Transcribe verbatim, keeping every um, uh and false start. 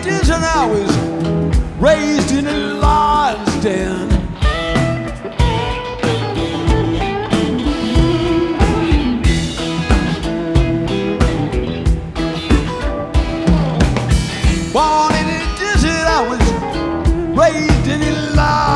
desert, I was raised in a lion's den. Born in a desert, I was raised in a lion's den.